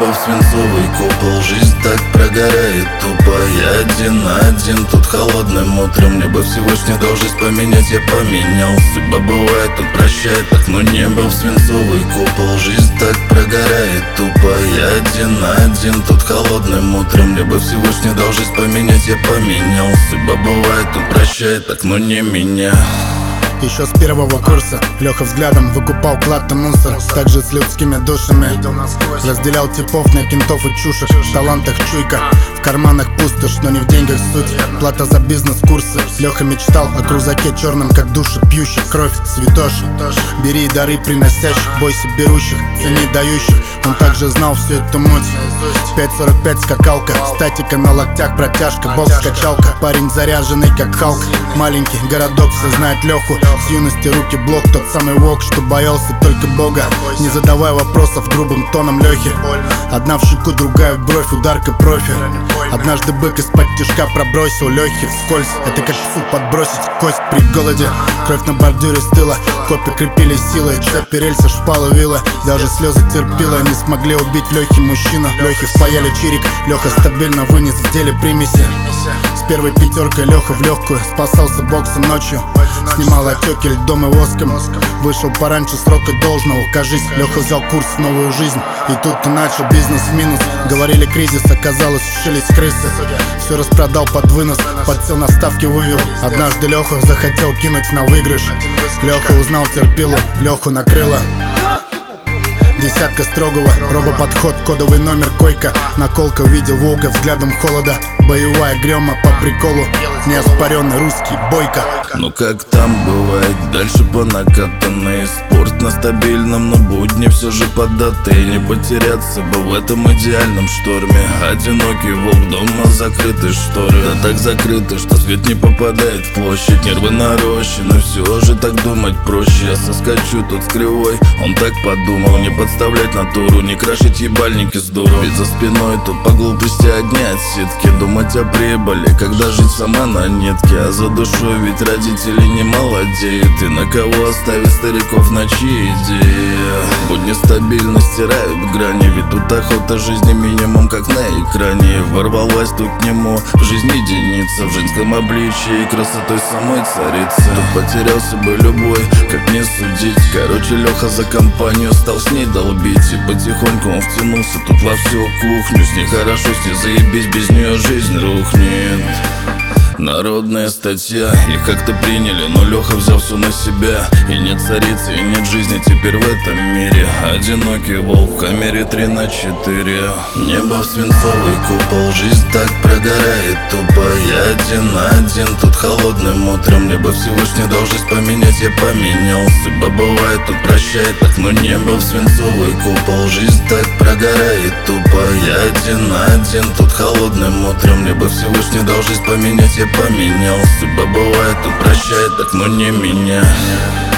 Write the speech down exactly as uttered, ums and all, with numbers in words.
Небо в свинцовый купол, жизнь так прогорает тупо. Я один на один тут холодным утром. Небо Всевышний дал жизнь поменять, я поменял. Судьба бывает, тут прощает так, но небо в свинцовый купол, жизнь так прогорает тупо. Я один на один тут холодным утром. Небо Всевышний дал жизнь поменять, я поменял. Судьба бывает, тут прощает так, но не меня. Еще с первого курса Леха взглядом выкупал клад и мусор. Также с людскими душами разделял типов на кентов и чушек. В талантах чуйка, в карманах пустошь, но не в деньгах суть. Плата за бизнес-курсы. Леха мечтал о крузаке черном, как души пьющих кровь святош. Бери дары приносящих, бойся берущих, цени дающих. Он также знал всю эту муть. пять сорок пять скакалка, статика на локтях, протяжка, бокс-качалка. Парень заряженный как Халк. Маленький городок, все знает Леху. С юности руки блок, тот самый волк, что боялся только Бога. Не задавай вопросов грубым тоном Лехи. Одна в щеку, другая в бровь, ударка профи. Однажды бык из-под тишка пробросил Лехи вскользь. Это как псу подбросить кость при голоде. Кровь на бордюре стыла, копи крепили силой. Цепи, рельсы, шпалы, вилла. Даже слезы терпила, не смогли убить Лехи мужчину. Лехи впаяли чирик, Леха стабильно вынес в деле примеси. С первой пятеркой Леха в легкую, спасался боксом ночью. Снимал отеки льдом и воском. Вышел пораньше срока должного, кажись. Леха взял курс в новую жизнь. И тут и начал бизнес в минус. Говорили кризис, оказалось ушились крысы. Все распродал под вынос, подсел на ставки, вывел. Однажды Леха захотел кинуть на выигрыш. Леха узнал терпилу, Леху накрыло. Десятка строгого, робоподход, кодовый номер, койка. Наколка, увидел волка взглядом холода. Боевая грема по приколу, неоспоренный русский бойко. Ну как там бывает, дальше по накатанной. Спорт на стабильном, но будни все же поддатые. Не потеряться бы в этом идеальном шторме. Одинокий волк, дома закрыты шторы. Да так закрыты, что свет не попадает в площадь. Нервы нарощены, все же так думать проще. Я соскочу тут с кривой, он так подумал. Не подставлять натуру, не крашить ебальники с дуру. Ведь за спиной тут по глупости одни отсидки. Думать о прибыли, когда жить сама на нитке. А за душой ведь родители не молодеют. И на кого оставить стариков, на чьи идеи? Будни стабильно стирают грани. Ведь тут охота жизни минимум как на экране. Ворвалась тут к нему в жизнь единица. В женском обличии и красотой самой царицы. Тут потерялся бы любой, как не судить. Короче, Леха за компанию стал с ней долбить. И потихоньку он втянулся тут во всю кухню. С ней хорошо, с ней заебись, без нее жизнь рухнет. Народная статья, их как-то приняли, но Леха взял все на себя. И нет царицы, и нет жизни теперь в этом мире. Одинокий волк в камере три на четыре. Небо в свинцовый купол, жизнь так прогорает тупо. Я один на один тут холодным утром. Небо Всевышний дал жизнь поменять, я поменял. Судьба бывает, тут прощает так, но небо в свинцовый купол, жизнь так прогорает тупо. Я один на один тут холодным утром. Небо Всевышний дал жизнь поменять, я поменял. Судьба бывает, тут прощает так, но не меня.